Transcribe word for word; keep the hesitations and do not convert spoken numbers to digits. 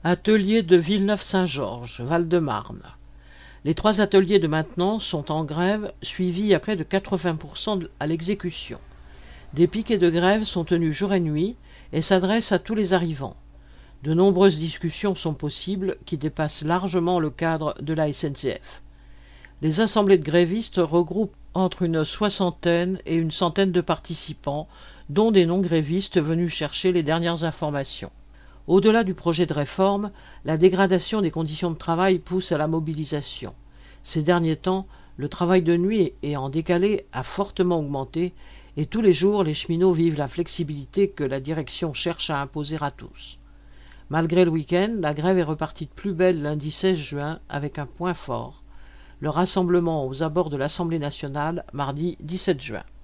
Atelier de Villeneuve-Saint-Georges, Val-de-Marne. Les trois ateliers de maintenance sont en grève, suivis à près de quatre-vingts pour cent à l'exécution. Des piquets de grève sont tenus jour et nuit et s'adressent à tous les arrivants. De nombreuses discussions sont possibles qui dépassent largement le cadre de la S N C F. Les assemblées de grévistes regroupent entre une soixantaine et une centaine de participants, dont des non-grévistes venus chercher les dernières informations. Au-delà du projet de réforme, la dégradation des conditions de travail pousse à la mobilisation. Ces derniers temps, le travail de nuit et en décalé a fortement augmenté et tous les jours, les cheminots vivent la flexibilité que la direction cherche à imposer à tous. Malgré le week-end, la grève est repartie de plus belle lundi seize juin avec un point fort, le rassemblement aux abords de l'Assemblée nationale mardi dix-sept juin.